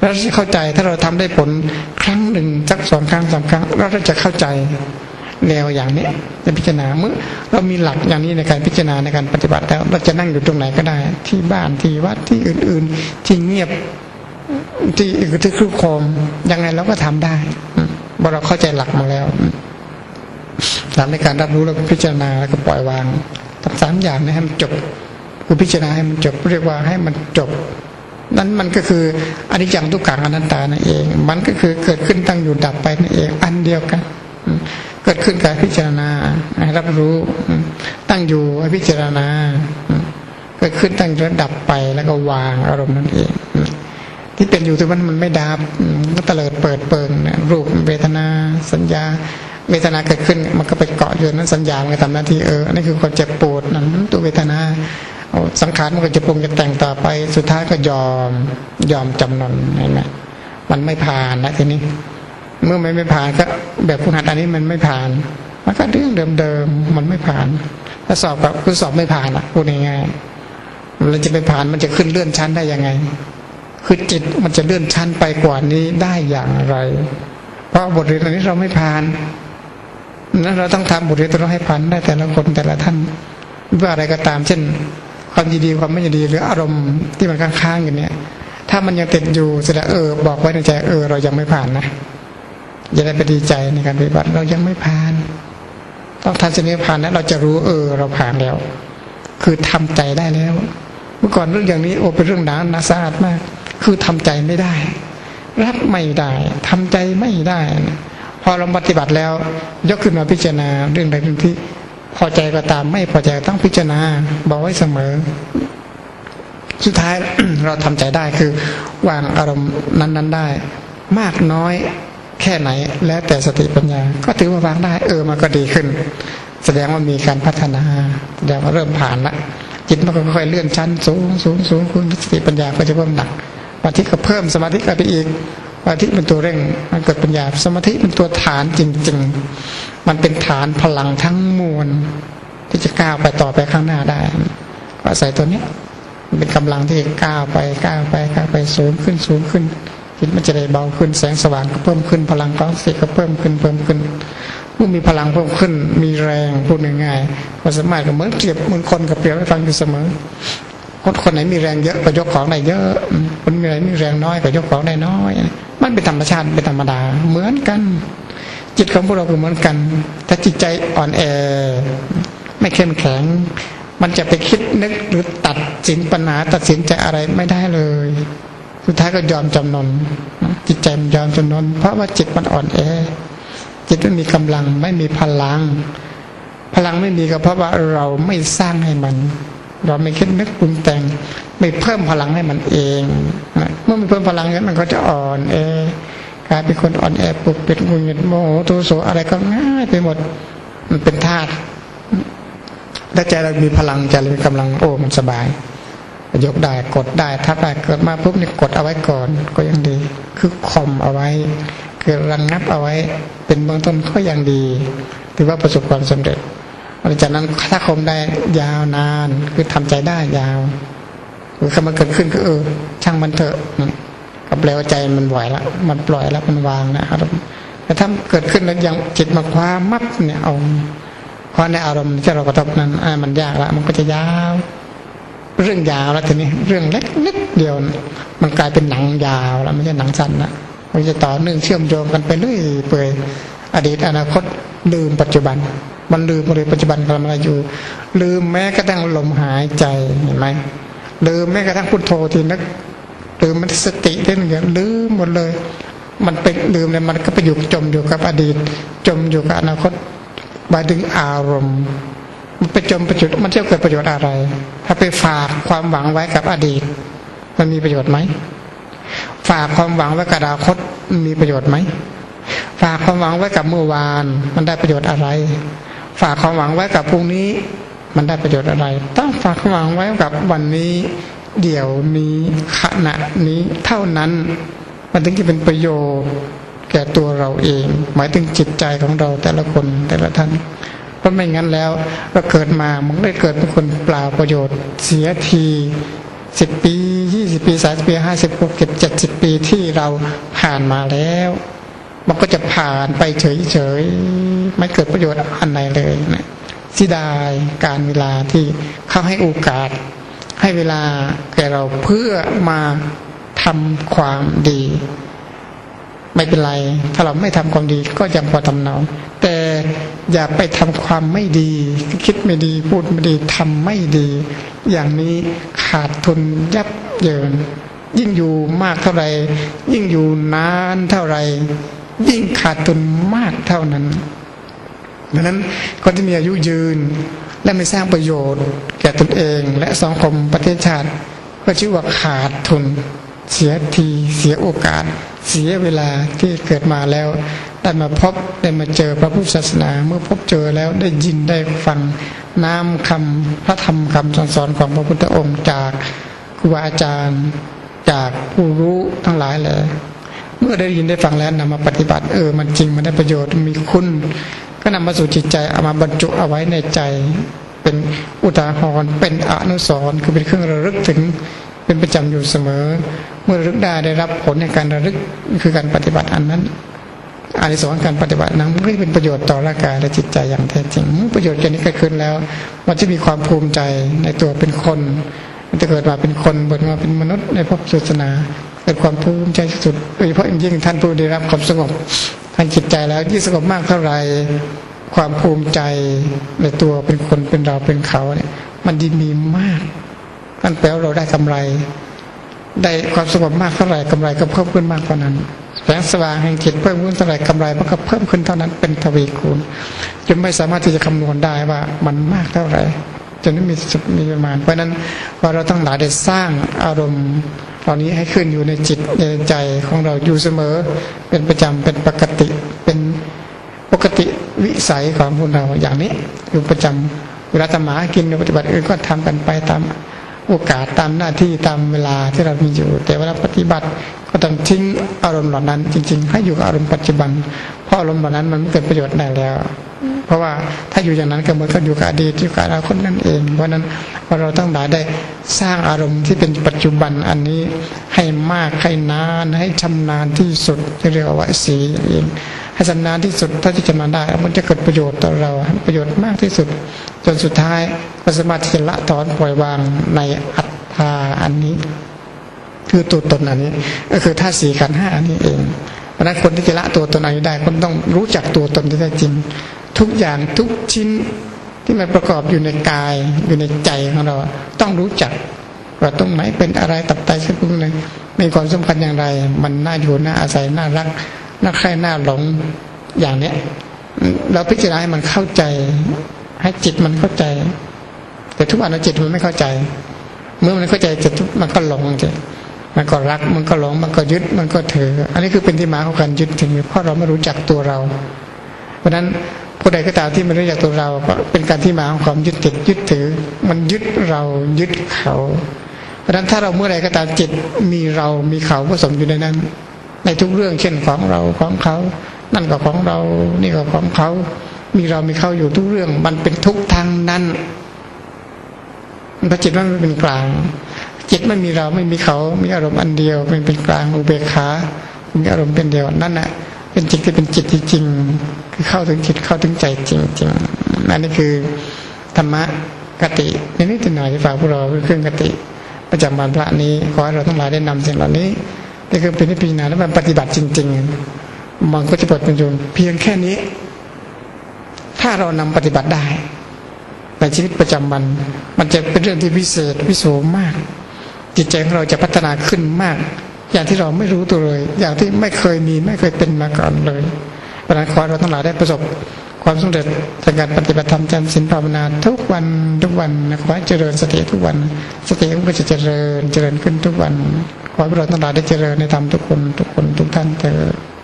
เราจะเข้าใจถ้าเราทำได้ผลครั้งหนึ่งสักสองครั้งสามครั้งเราจะเข้าใจแนวอย่างนี้จะพิจารณาเมื่อเรามีหลักอย่างนี้ในการพิจารณาในการปฏิบัติแล้วเราจะนั่งอยู่ตรงไหนก็ได้ที่บ้านที่วัดที่อื่นๆที่เงียบที่อื่นที่คลุกคลองยังไงเราก็ทำได้เพราะเราเข้าใจหลักมาแล้วหลักในการรับรู้แล้วก็พิจารณาแล้วก็ปล่อยวางทำสามอย่างนี้ให้มันจบคือพิจารณาให้มันจบเรียกว่าให้มันจบนั้นมันก็คืออนิจจังทุกขังอนัตตานั่นเองมันก็คือเกิดขึ้นตั้งอยู่ดับไปนั่นเองอันเดียวกันเกิดขึ้นการพิจารณาให้รับรู้ตั้งอยู่ให้พิจารณาเกิดขึ้นตั้งระดับไปแล้วก็วางอารมณ์นั่นเองที่เป็นอยู่ที่มันมันไม่ดับก็เตลิดเปิดเปิงรูปเวทนาสัญญาเวทนาเกิดขึ้นมันก็ไปเกาะอยู่นั้นสัญญามันก็ทำหน้าที่เออนี่คือความเจ็บปวดนั้นตัวเวทนาสังขารมันก็จะปรุงจะแต่งต่อไปสุดท้ายก็ยอมยอมจำนนเห็นไหมมันไม่ผ่านนะทีนี้เมื่อไม่ไม่ผ่านก็แบบคุณหัดอันนี้มันไม่ผ่านมันก็เรื่องเดิมๆมันไม่ผ่านถ้าสอบกับคือสอบไม่ผ่านอ่ะพูดง่ายๆมันจะไปผ่านมันจะขึ้นเลื่อนชั้นได้ยังไงคือจิตมันจะเลื่อนชั้นไปกว่านี้ได้อย่างไรเพราะบทเรียนอันนี้เราไม่ผ่านนั้นเราต้องทำบทเรียนตัวเราให้ผ่านได้แต่ละคนแต่ละท่านว่าอะไรก็ตามเช่นความยินดีความไม่ยินดีหรืออารมณ์ที่มันค้างๆอยู่เนี่ยถ้ามันยังติดอยู่แสดงเออบอกไว้ในใจเออเรายังไม่ผ่านนะอย่าได้ไปดีใจในการปฏิบัติเรายังไม่ผ่านต้องทันชนิดผ่านแล้วเราจะรู้เออเราผ่านแล้วคือทำใจได้แล้วเมื่อก่อนเรื่องอย่างนี้โอ้เป็นเรื่องหนาหนาสาหัสมากคือทำใจไม่ได้รับไม่ได้ทำใจไม่ได้พอเราปฏิบัติแล้วยกขึ้นมาพิจารณาเรื่องใดเรื่องที่พอใจก็ตามไม่พอใจต้องพิจารณาบอกไว้เสมอสุดท้าย เราทำใจได้คือวางอารมณ์นั้นๆได้มากน้อยแค่ไหนแล้วแต่สติปัญญาก็ถือว่าวางได้เออมันก็ดีขึ้นแสดงว่ามีการพัฒนาแสดงว่าเริ่มผ่านละจิตมันก็ค่อยๆเลื่อนชั้นสูงสูงสูงขึ้นสติปัญญาก็จะเพิ่มหนักสมาธิก็เพิ่มสมาธิก็ไปอีกสมาธิเป็นตัวเร่งมันเกิดปัญญาสมาธิเป็นตัวฐานจริงๆมันเป็นฐานพลังทั้งมวลที่จะก้าวไปต่อไปข้างหน้าได้ก็อาศัยตัวนี้มันเป็นกำลังที่ก้าวไปก้าวไปก้าวไปสูงขึ้นสูงขึ้นจิตมันจะได้เบาขึ้นแสงสว่างก็เพิ่มขึ้นพลังของสติก็เพิ่มขึ้นเพิ่มขึ้นเมื่อมีพลังเพิ่มขึ้นมีแรงพูดง่ายๆก็สามารถก็เหมือนเปรียบเหมือนคนกับเปรียบให้ฟังอยู่เสมอคนคนไหนมีแรงเยอะก็ยกของได้เยอะคนมีอะไรมีแรงน้อยก็ยกของได้น้อยมันเป็นธรรมชาติเป็นธรรมดาเหมือนกันจิตของพวกเราก็เหมือนกันถ้าจิตใจอ่อนแอไม่เข้มแข็งมันจะไปคิดนึกหรือตัดสินปัญหาตัดสินใจอะไรไม่ได้เลยสุดท้ายก็ยอมจำนนจิตใจมันยอมจำนนเพราะว่าจิตมันอ่อนแอจิตไม่มีกำลังไม่มีพลังพลังไม่มีก็เพราะว่าเราไม่สร้างให้มันเราไม่คิดนึกปรุงแต่งไม่เพิ่มพลังให้มันเองเมื่อไม่เพิ่มพลังนั้นมันก็จะอ่อนแอกลายเป็นคนอ่อนแอปลุกเป็นกุญโมโหโทโสอะไรก็ง่ายไปหมดมันเป็นธาตุถ้าใจเรามีพลังใจเรามีกำลังโอ้มันสบายยกได้กดได้ถ้าได้เกิดมาปุ๊บนี่กดเอาไว้ก่อนก็ยังดีคือข่มเอาไว้คือระงับเอาไว้เป็นเบื้องต้นก็ยังดีถือว่าประสบความสำเร็จหลังจากนั้นถ้าข่มได้ยาวนานคือทำใจได้ยาวคือคำมันเกิดขึ้นก็เออช่างมันเถอะกับแปลว่าใจมันไหวแล้วมันปล่อยแล้วมันวางนะอารมณ์แต่ถ้าเกิดขึ้นแล้วยังจิตมาคว้ามับเนี่ยเอาเพราะในอารมณ์ที่เรากระทบนั้นอ่ามันยากละมันก็จะยาวเรื่องยาวแล้วทีนี้เรื่องเล็กนิดเดียวมันกลายเป็นหนังยาวแล้วไม่ใช่หนังสั้นนะมันจะต่อเนื่องเชื่อมโยงกันไปเรื่อยเปื่อยอดีตอนาคตลืมปัจจุบันมันลืมเลยปัจจุบันกำลังอะไรอยู่ลืมแม้กระทั่งลมหายใจเห็นไหมลืมแม้กระทั่งพุทโธที่นึกลืมมันสติได้หนึ่งอย่างลืมหมดเลยมันเป็นลืมเลยมันก็ไปอยู่จมอยู่กับอดีตจมอยู่กับอนาคตหมายถึงอารมณ์มันไปจมประโยชน์มันจะเกิดประโยชน์อะไรถ้าไปฝากความหวังไว้กับอดีตมันมีประโยชน์ไหมฝากความหวังไว้กับอนาคตมีประโยชน์ไหมฝากความหวังไว้กับเมื่อวานมันได้ประโยชน์อะไรฝากความหวังไว้กับพรุ่งนี้มันได้ประโยชน์อะไรต้องฝากความหวังไว้กับวันนี้เดี๋ยวนี้ขณะนี้เท่านั้นมันถึงจะเป็นประโยชน์แก่ตัวเราเองหมายถึงจิตใจของเราแต่ละคนแต่ละท่านเพราะไม่งั้นแล้วเราเกิดมามันได้เกิดเป็นคนเปล่าประโยชน์เสียทีสิบปียี่สิบสิบปีสามสิบปีห้าสิบหกสิบเจ็ดสิบปีที่เราผ่านมาแล้วมันก็จะผ่านไปเฉยๆไม่เกิดประโยชน์อันใดเลยนะเสียดายการเวลาที่เขาให้โอกาสให้เวลาแก่เราเพื่อมาทำความดีไม่เป็นไรถ้าเราไม่ทำความดีก็ยังพอทำเนาแต่อย่าไปทำความไม่ดีคิดไม่ดีพูดไม่ดีทำไม่ดีอย่างนี้ขาดทุนยับเยินยิ่งอยู่มากเท่าไรยิ่งอยู่นานเท่าไรยิ่งขาดทุนมากเท่านั้นดังนั้นคนที่มีอายุยืนและไม่สร้างประโยชน์แก่ตนเองและสังคมประเทศชาติก็ชื่อว่าขาดทุนเสียทีเสียโอกาสเสียเวลาที่เกิดมาแล้วได้มาพบได้มาเจอพระพุทธศาสนาเมื่อพบเจอแล้วได้ยินได้ฟังน้ำคำพระธรรมคำสอนของพระพุทธองค์จากครูบาอาจารย์จากผู้รู้ทั้งหลายเลยเมื่อได้ยินได้ฟังแล้วนำมาปฏิบัติเออมันจริงมันได้ประโยชน์มีคุณก็นำมาสู่จิตใจเอามาบรรจุเอาไว้ในใจเป็นอุทาหรณ์เป็นอนุสรณ์คือเป็นเครื่องระลึกถึงเป็นประจำอยู่เสมอเมื่อระลึกได้ได้รับผลในการระลึกคือการปฏิบัติอันนั้นอานิสงส์การปฏิบัตินั้นไม่เป็นประโยชน์ต่อร่างกายและจิตใจอย่างแท้จริงประโยชน์อย่างนี้เกิดขึ้นแล้วมันจะมีความภูมิใจในตัวเป็นคนมันจะเกิดมาเป็นคนเกิดมาเป็นมนุษย์ในภพศาสนาเกิดความภูมิใจสุดโดยเฉพาะยิ่งท่านผู้ได้รับความสงบทางจิตใจแล้วยิ่งสงบมากเท่าไรความภูมิใจในตัวเป็นคนเป็นเราเป็นเขาเนี่ยมันดีมีมากนั่นแปลว่าเราได้กำไรได้ความสงบมากเท่าไรกำไรก็เพิ่มขึ้นมากกว่านั้นแสงสว่างแห่งจิตเพิ่มขึ้นเท่าไรกำไรมันก็เพิ่มขึ้นเท่านั้นเป็นทวีคูณจนไม่สามารถที่จะคำนวณได้ว่ามันมากเท่าไรจนไม่มีมีประมาณเพราะนั้นพอเราต้องหลายได้สร้างอารมณ์เหล่านี้ให้ขึ้นอยู่ในจิตในใจของเราอยู่เสมอเป็นประจำเป็นปกติเป็นปกติวิสัยของพวกเราอย่างนี้อยู่ประจำเวลาทำหมากินปฏิบัติอื่นก็ทำกันไปตามโอกาสตามหน้าที่ตามเวลาที่เรามีอยู่แต่เวลาปฏิบัติก็ต้องทิ้งอารมณ์เหล่านั้นจริงๆให้อยู่กับอารมณ์ปัจจุบันเพราะอารมณ์เหล่านั้นมันไม่เกิดประโยชน์ได้แล้วเพราะว่าถ้าอยู่อย่างนั้นก็เหมือนกับอยู่กับอดีตอยู่กับอนาคตนั่นเองเพราะนั้นเราต้องได้สร้างอารมณ์ที่เป็นปัจจุบันอันนี้ให้มากให้นานให้ชำนาญที่สุดที่เรียกว่าสีเองให้ชำนาญที่สุดถ้าที่จะมาได้มันจะเกิดประโยชน์ต่อเราประโยชน์มากที่สุดจนสุดท้ายก็สามารถที่จะละถอนปล่อยวางในอัตตาอันนี้คือตัวตนอันนี้ก็คือธาตุสี่ขันธ์ห้าอันนี้เองเพราะนั้นคนที่จะละตัวตนอันนี้ได้คนต้องรู้จักตัวตนที่แท้จริงทุกอย่างทุกชิ้นที่มันประกอบอยู่ในกายอยู่ในใจของเราต้องรู้จักว่าตรงไหนเป็นอะไรตับไตเส้นพุงเลยมีความสำคัญอย่างไรมันน่าอยู่น่าอาศัยน่ารักน่าใคร่น่าหลงอย่างเนี้ยเราพิจารณาให้มันเข้าใจให้จิตมันเข้าใจแต่ทุกอันจิตมันไม่เข้าใจเมื่อมันเข้าใจจิตมันก็หลงจิมันก็รักมันก็หลงมันก็ยึดมันก็ถืออันนี้คือเป็นที่มาของการยึดถือเพราะเราไม่รู้จักตัวเราเพราะนั้นผู้ใดก็ตามที่ไม่รู้จักตัวเราก็เป็นการที่มาของความยึดติดยึดถือมันยึดเรายึดเขาเพราะฉะนั้นถ้าเราเมื่อใดก็ตามจิตมีเรามีเขาผสมอยู่ในนั้นในทุกเรื่องเช่นของเราของเขานั่นก็ของเรานี่ก็ของเขามีเรามีเขาอยู่ทุกเรื่องมันเป็นทุกทางนั้นพอจิตมันเป็นกลางจิตไม่มีเราไม่มีเขามีอารมณ์อันเดียวเป็นเป็นกลางอุเบกขามีอารมณ์เป็นเดียวนั่นแหละเป็นจิตที่เป็นจิตจริงๆคือเข้าถึงจิตเข้าถึงใจจริงๆนั่นนี่คือธรรมะกตินิดๆหน่อยๆที่ฝากพวกเราเป็นเครื่องกติประจำวันพระนี้ขอให้เราทั้งหลายได้นำสิ่งเหล่านี้นี่คือเป็นนิพพานและมันปฏิบัติจริงๆมันก็จะเปิดเป็นจุนเพียงแค่นี้ถ้าเรานำปฏิบัติได้ในชีวิตประจำวันมันจะเป็นเรื่องที่พิเศษวิโสมากจิตใจของเราจะพัฒนาขึ้นมากอย่างที่เราไม่รู้ตัวเลยอย่างที่ไม่เคยมีไม่เคยเป็นมาก่อนเลยเพราะฉะนั้นขอเราทั้งหลายได้ประสบความสำเร็จในการปฏิบัติธรรมจำศีลภาวนาทุกวันทุกวันนะขอให้เจริญสติทุกวันสติก็จะเจริญเจริญขึ้นทุกวันขอให้เราทั้งหลายได้เจริญในธรรมทุกคนทุกคนทุกท่านเถิด